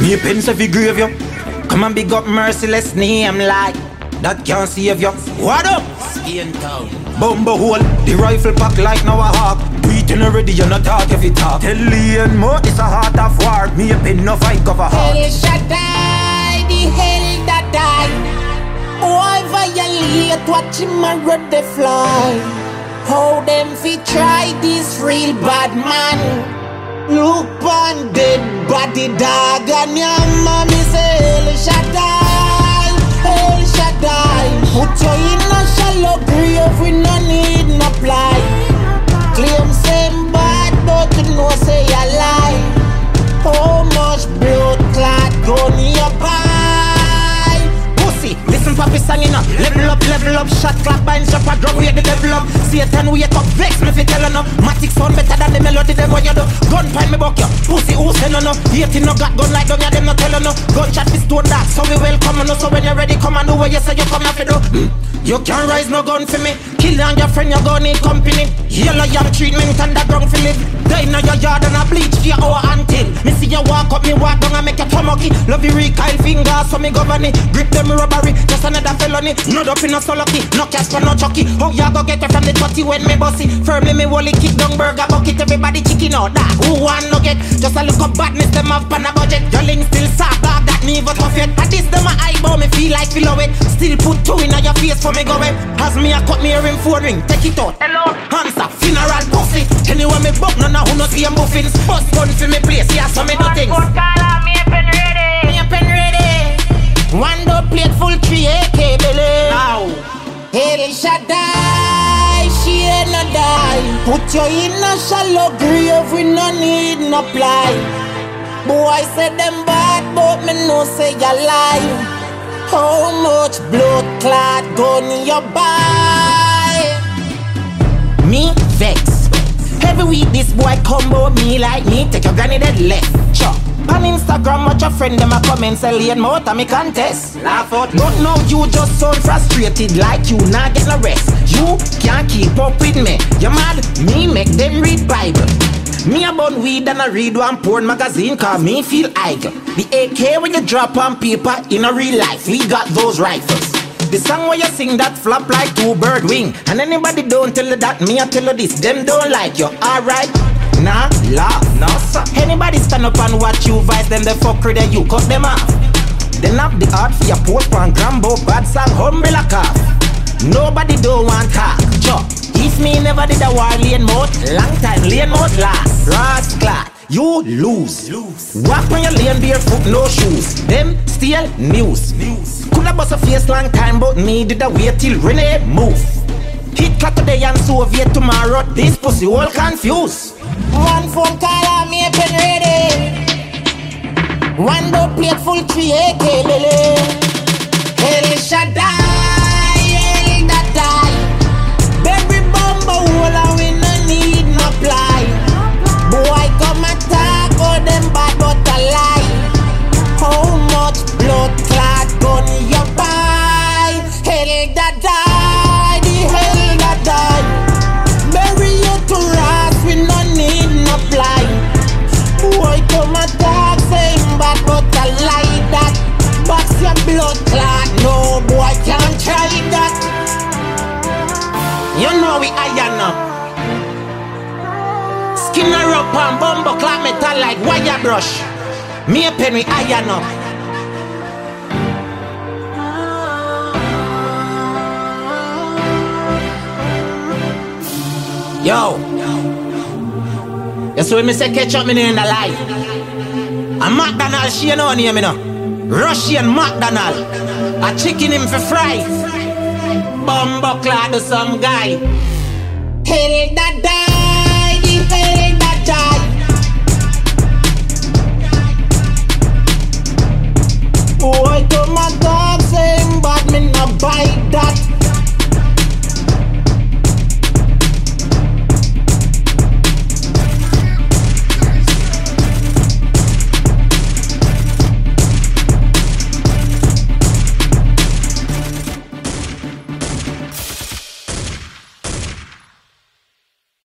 Me pens if you grave you. Come and big up merciless name like that can't save you. What up? Skin town. Bumbo hole, the rifle pack like now a hawk. Beating already, you not talk if you talk. Tell Leon more, it's a heart of war. Me a pen no fight cover heart. Hell shall die, the hell that die. Why violate, watch him a run the fly. How them fi try this real bad man. Look on dead body dog and your mommy say hell shall die, hell shall die. Put you in a shallow grave, we no need no fly. Claim same bad, but you know say you lie. How much blood clot gun you buy? Pussy, listen papi singing up. Level up, shot clap, bind shop a drum, we the devil up. Satan wake up, vex me fi tell her no. Matic sound better than the melody, them what you do. Gun find me buck you, pussy who say no no. Hating no got gun like down ya, them no tell her no. Gunshot fi stone dark, so we welcome no. So when you're ready, come and do what you say you come here fi do. You can't rise no gun for me. Kill on your friend, you gon' need company. Yellow yam treatment underground for live. Die in your yard and a bleach for your hour until me see you walk up, me walk down and make you tomoggy. Love you recoil fingers, so me govern it. Grip them robbery, just another felony. Not up in a solo key, no Casper, no Chucky. How you go get it from the 30 when me bossy? Firmly me wally kick down burger bucket. Everybody chicken out that. Who want no get? Just a look up badness, them have pan a budget. Your link still soft, dog that never tough yet. At this them a eyeball, me feel like below it. Still put two in your face for me go away. As me a cut me earring 4 ring, take it out. Hello, answer, funeral pussy. Anyway me buck, none of who no see a muffins. Bust gun for me place, yeah, so me do things. Me a pen ready. Me a pen ready. One door plate full 3 AK, belly. Now, hell shall die, she ain't no die. Put you in a shallow grave, we no need no ply. Boy say them bad, but me no say you lie. How much blood clot gun you buy? me vex. Every week this boy combo me like me. Take your granny dead left, chop. On Instagram, watch your friend them a comment, say lane mouth and me contest. Laugh out, but now you just sound frustrated like you not get no rest. You can't keep up with me. You mad? Me make them read Bible. Me a bun weed and I read one porn magazine, cause me feel idle. The AK when you drop on paper in a real life, we got those rifles. The song where you sing that flop like 2 bird wing. And anybody don't tell you that, me I tell you this, them don't like you, alright? Nah, laugh, no sir. Anybody stand up and watch you vice, them the fuck with you, cut them off. Then have the art for your post on Grambo, bad song, umbrella cough. Nobody don't want talk, chop. If me never did a war lane mode, long time lane mode last. Rascal, you lose. Walk on your lane barefoot, no shoes. Them steal news. Coulda bust a face long time, but me did a wait till Renee move. Hit cut today and Soviet tomorrow. This pussy all confused. One phone call and me a pen ready. One door plate full 3 AK, belly. Hell shall die, hell that die. Baby bumbo hole and we no need no ply. Boy come attack all them bad but a lie. How much blood clot gun you buy? Hell that die, the hell that die. Bury you to rest, we no need no fly. Boy come attack, same bad but a lie that. Box your blood clot, no boy can't try that. You know we iron up. Skin her up and bumbo clock metal like wire brush. Me a pen we iron up. Yo. You see when me say catch up me in the life. A McDonald's she know near me now. Russian McDonald's. A chicken him for fry. Bumbo clad to some guy. Hell that